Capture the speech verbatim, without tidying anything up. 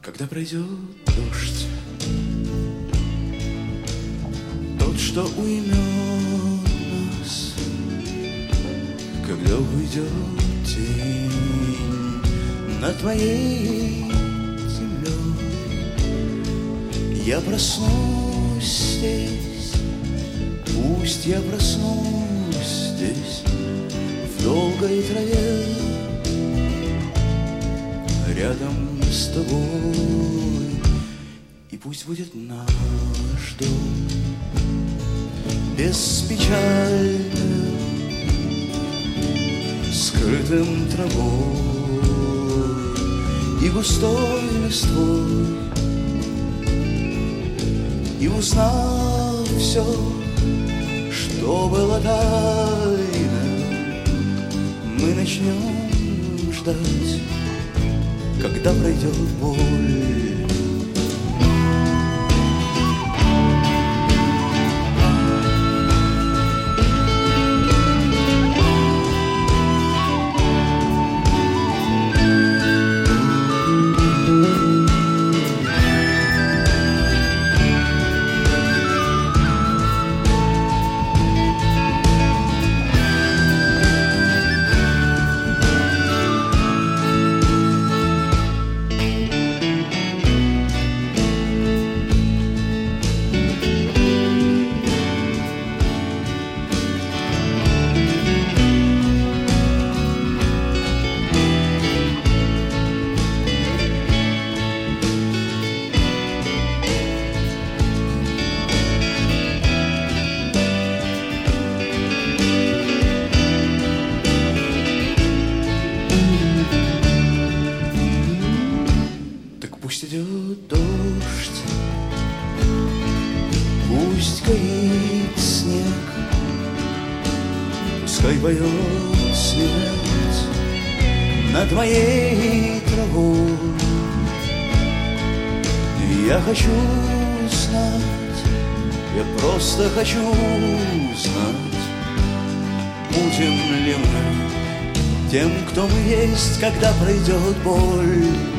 Когда пройдет дождь, тот, что уймет нас, когда уйдет тень над твоей землей, я проснусь здесь, пусть я проснусь здесь, в долгой траве, рядом с тобой, и пусть будет наш дом беспечальным, скрытым травой и густой листвой. И узнав все, что было тайно, мы начнем ждать, когда пройдет боль. Пусть идет дождь, пусть горит снег, пускай поет смерть над моей травой. Я хочу знать, я просто хочу знать, будем ли мы тем, кто мы есть, когда пройдет боль.